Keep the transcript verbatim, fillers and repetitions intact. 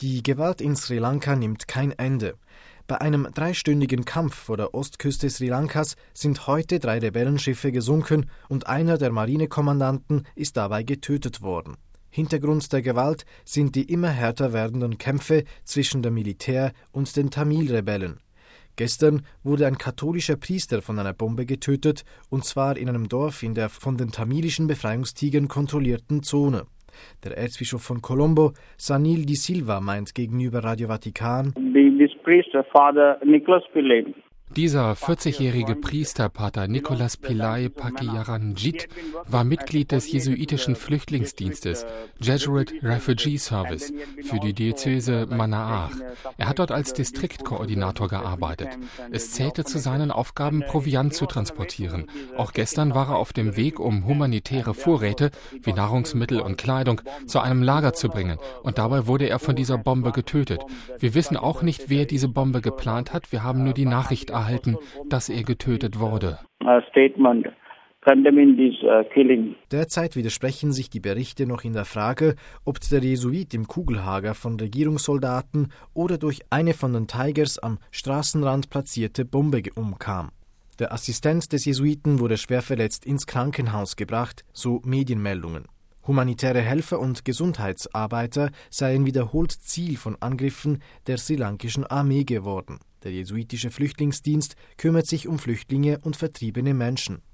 Die Gewalt in Sri Lanka nimmt kein Ende. Bei einem dreistündigen Kampf vor der Ostküste Sri Lankas sind heute drei Rebellenschiffe gesunken und einer der Marinekommandanten ist dabei getötet worden. Hintergrund der Gewalt sind die immer härter werdenden Kämpfe zwischen dem Militär und den Tamil-Rebellen. Gestern wurde ein katholischer Priester von einer Bombe getötet, und zwar in einem Dorf in der von den tamilischen Befreiungstigern kontrollierten Zone. Der Erzbischof von Colombo, Sanil Di Silva, meint gegenüber Radio Vatikan: This priest, Father Nicholas Pillai. Dieser vierzigjährige Priester, Pater Nicholas Pillai Pakiyaranjit, war Mitglied des jesuitischen Flüchtlingsdienstes Jesuit Refugee Service für die Diözese Manaar. Er hat dort als Distriktkoordinator gearbeitet. Es zählte zu seinen Aufgaben, Proviant zu transportieren. Auch gestern war er auf dem Weg, um humanitäre Vorräte wie Nahrungsmittel und Kleidung zu einem Lager zu bringen. Und dabei wurde er von dieser Bombe getötet. Wir wissen auch nicht, wer diese Bombe geplant hat. Wir haben nur die Nachricht erhalten, erhalten, dass er getötet wurde. Derzeit widersprechen sich die Berichte noch in der Frage, ob der Jesuit im Kugelhagel von Regierungssoldaten oder durch eine von den Tigers am Straßenrand platzierte Bombe umkam. Der Assistent des Jesuiten wurde schwer verletzt ins Krankenhaus gebracht, so Medienmeldungen. Humanitäre Helfer und Gesundheitsarbeiter seien wiederholt Ziel von Angriffen der sri-lankischen Armee geworden. Der jesuitische Flüchtlingsdienst kümmert sich um Flüchtlinge und vertriebene Menschen.